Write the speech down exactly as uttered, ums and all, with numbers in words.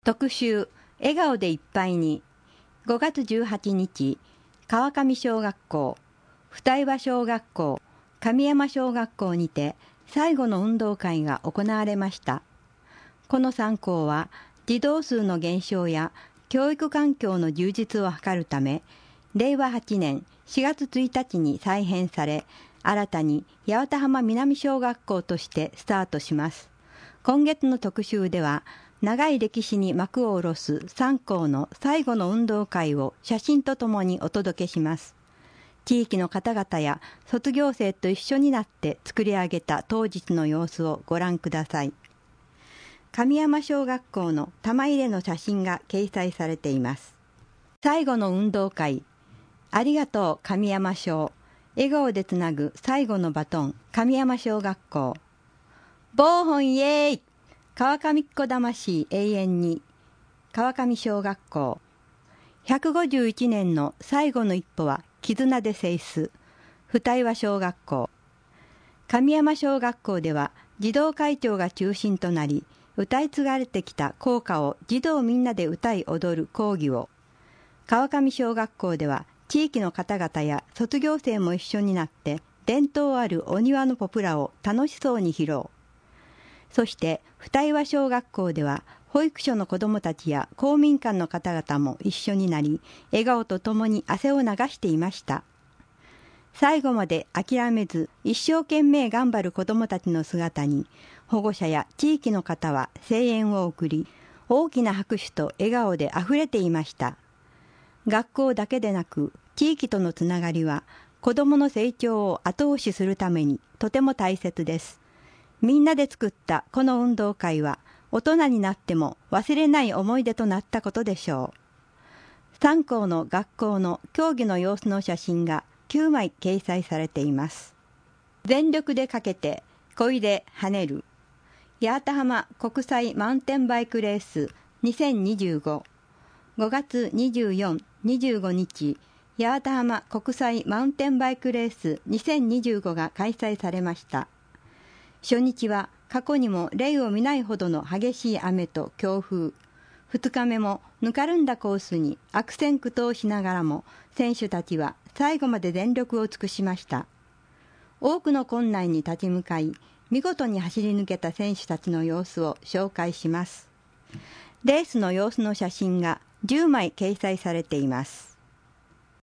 特集笑顔でいっぱいにごがつじゅうはちにち、川上小学校、二岩小学校、神山小学校にて最後の運動会が行われました。このさん校は児童数の減少や教育環境の充実を図るため、れいわはちねんしがつついたちに再編され、新たに八幡浜南小学校としてスタートします。今月の特集では、長い歴史に幕を下ろすさん校の最後の運動会を写真とともにお届けします。地域の方々や卒業生と一緒になって作り上げた当日の様子をご覧ください。神山小学校の玉入れの写真が掲載されています。最後の運動会、ありがとう神山小、笑顔でつなぐ最後のバトン、神山小学校。ボーホンイエーイ、川上っ子魂永遠に、川上小学校。ひゃくごじゅういちねんの最後の一歩は絆で制す、二岩小学校。神山小学校では児童会長が中心となり、歌い継がれてきた校歌を児童みんなで歌い踊る講義を、川上小学校では地域の方々や卒業生も一緒になって伝統あるお庭のポプラを楽しそうに披露。そして二岩小学校では保育所の子どもたちや公民館の方々も一緒になり、笑顔とともに汗を流していました。最後まで諦めず一生懸命頑張る子どもたちの姿に、保護者や地域の方は声援を送り、大きな拍手と笑顔であふれていました。学校だけでなく地域とのつながりは子どもの成長を後押しするためにとても大切です。みんなで作ったこの運動会は大人になっても忘れない思い出となったことでしょう。さん校の学校の競技の様子の写真がきゅうまい掲載されています。全力でかけて漕いで跳ねる八幡浜国際マウンテンバイクレースにせんにじゅうご、ごがつにじゅうよっか、にじゅうごにち、八幡浜国際マウンテンバイクレースにせんにじゅうごが開催されました。初日は過去にも例を見ないほどの激しい雨と強風、二日目もぬかるんだコースに悪戦苦闘しながらも選手たちは最後まで全力を尽くしました。多くの困難に立ち向かい、見事に走り抜けた選手たちの様子を紹介します。レースの様子の写真がじゅうまい掲載されています。